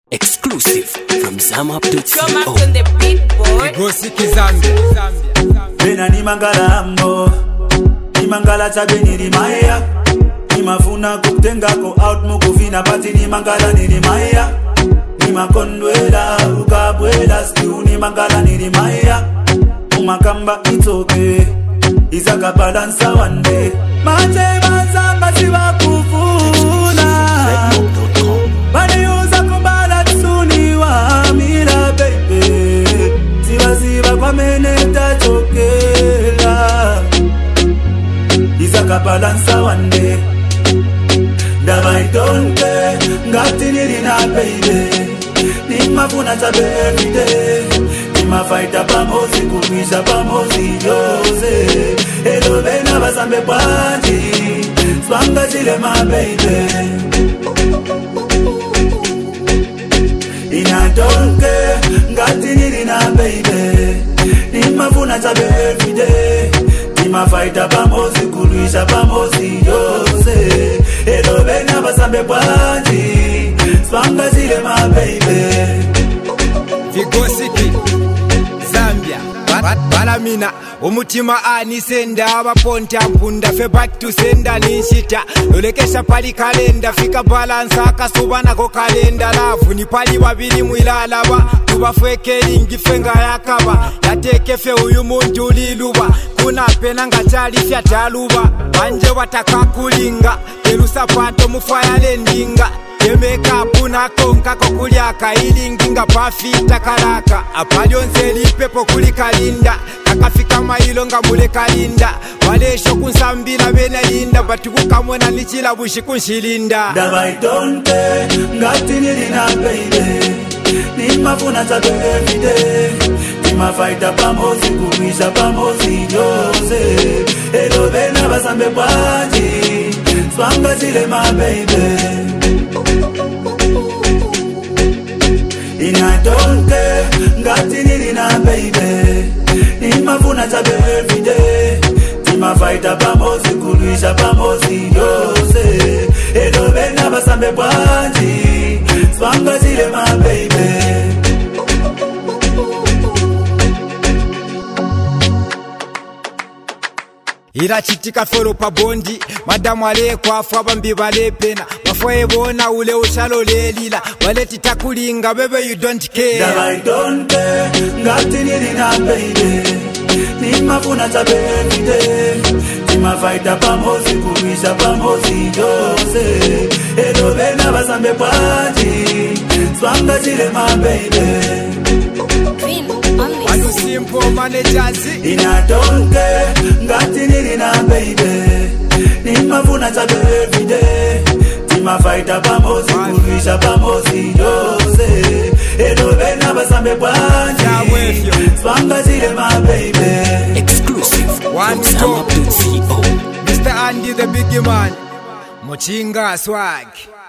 Exclusive from Zamap.co. Come on the beat, boy. Gosiki Zambia. Bena ni mangala ambo, ni mangala chabeni ni maya. Ni mafuna kutenga ko out mukuvina pati ni mangala ni maya. Ni makondwela ukabwela stu ni mangala ni maya. Umakamba it's okay, izaka balansa one day. Manje mazanga siwa kufuna. Bani uza kumbala tsuni wa mira baby. Siwa kwa meneta chokela. Izaka balansa one day. Dava itonke ngati nilina baby. Ni mafuna chabe every day. Ni mafaita pamozi kumisha pamozi yose. Hello bena basambe pwanji. Swanga chile my baby. Inatonke ngati nilina baby. Ni mafuna chabe every day. Ni mafaita pamozi kumisha pamozi yose. Hello bena basambe pwanji. Swanga chile my baby. Vigosiki Zambia. Balamina umutima anisenda abaponta mpunda fe back to sender ninshita olekesha pali kalenda fika balance akasuba nako kalenda lavu ni pali babiri mwilalaba tubafweke lingi fenga yakaba yatekefe uyu muntu liluba kuna pena ngachali fya taluba banje wataka kulinga terusa pato mufaya lendinga Yemeka puna konka kokulya kailingi nga pafita karaka Apalionze lipepo kulikalinda Kakafika mailo nga muleka linda Walesho kunsambila bena linda Batukuka mwena nichila bushi kunshilinda Dava itonte ngati nilina baby. Ni mafuna chabe everyday. Ni mafaita pamozi kumisha pamozi yose. Hello bena basambe pwanji. Swanga chile my baby. Inatonke ngati nilina baby. Ni mafuna chabe everyday. Ni mafaita pamozi kulisha pamozi yose. Hello bena basambe pwanji. Swanga chile my baby. Ira chitika foro pa bondi Madamu ale kwa fwa mbi bale pena Mafoye bona ule ushalo lelila Wale titakulinga bebe you don't care Dava itonke ngati nilina baby. Ni mafuna chabe everyday. Ni mafaita pamozi kumisha pamozi yose. Hello bena basambe pwanji. Swanga chile my baby. Wanu simple managers Inatonke ngati nilina baby. Ni mafuna chabe everyday. Ni mafaita pamozi kumisha pamozi yose. Hello bena basambe pwanji. Swanga chile my baby. Exclusive from Zamap.co. Mr. Andy the big man Mochinga swag